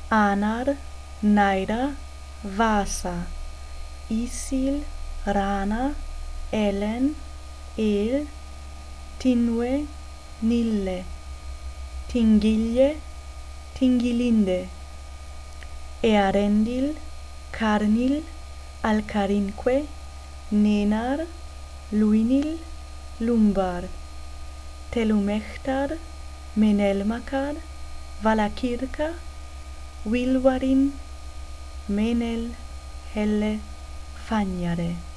Anar, Naira, Vasa, Isil, Rana, Ellen, El, Tinwe, Nille, Tingille, Tingilinde, Earendil, Karnil, Alcarinque, Nenar, Luinil, Lumbar, Telumechtar, Menelmacar, Valakirka, Wilwarin, Menel, Helle, Fagnare.